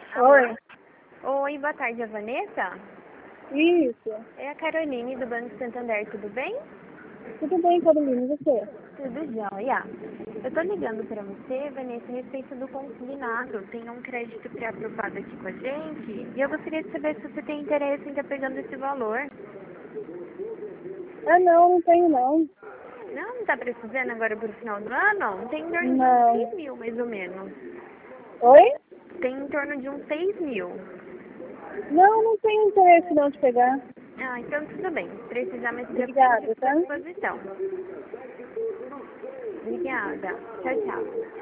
Alô? Oi, Oi, boa tarde, a Vanessa? isso. É a Caroline do Banco Santander, tudo bem? Tudo bem, Carolina, e você? Tudo jóia. Eu tô ligando pra você, Vanessa, a respeito do consignado. Tem um crédito pré-aprovado aqui com a gente e eu gostaria de saber se você tem interesse em estar pegando esse valor. Ah, não tenho não. Não tá precisando agora pro final do ano? Tem em torno de uns Não. 6 mil, mais ou menos. Oi? Tem em torno de uns 6 mil. Não tenho interesse não de pegar. Ah, então tudo bem. Se precisar mais pra frente, Obrigada, fico à tá? disposição. Obrigada. Tchau, tchau.